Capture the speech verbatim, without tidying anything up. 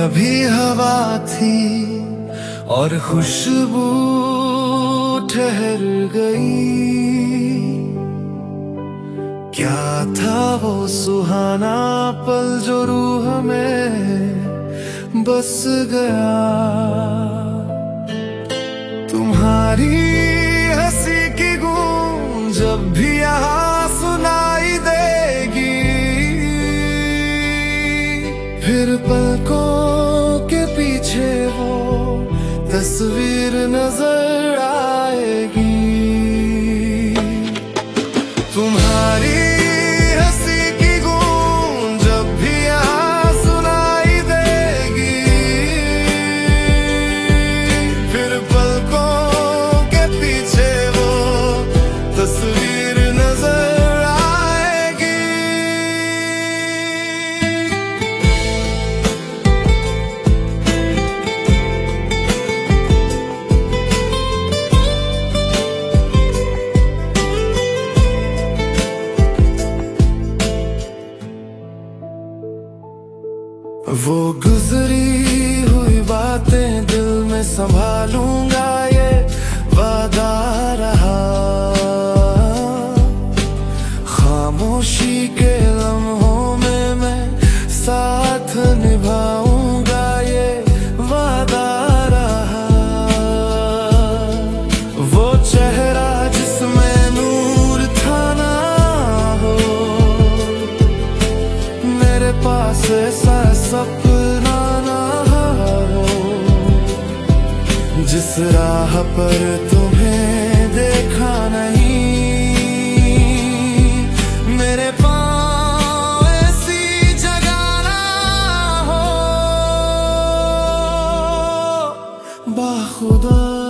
अभी हवा थी और खुशबू ठहर गई। क्या था वो सुहाना पल जो रूह में बस गया। तुम्हारी हंसी की गूंज जब भी यहाँ सुनाई देगी, फिर पलकों के पीछे वो तस्वीर नजर आएगी। तुम्हारी हंसी की गूंज जब भी यहाँ सुनाई देगी, फिर पलकों के पीछे वो तस्वीर नजर आएगी। वो गुजरी हुई बातें दिल में संभालूंगा, ये वादा रहा। खामोशी के लम्हों में मैं साथ निभाऊंगा, ये वादा रहा। वो चेहरा जिसमें नूर था ना हो, मेरे पास ऐसा सपना ना हो। जिस राह पर तुम्हें देखा नहीं, मेरे पाँव ऐसी जगह ना हो। बाखुदा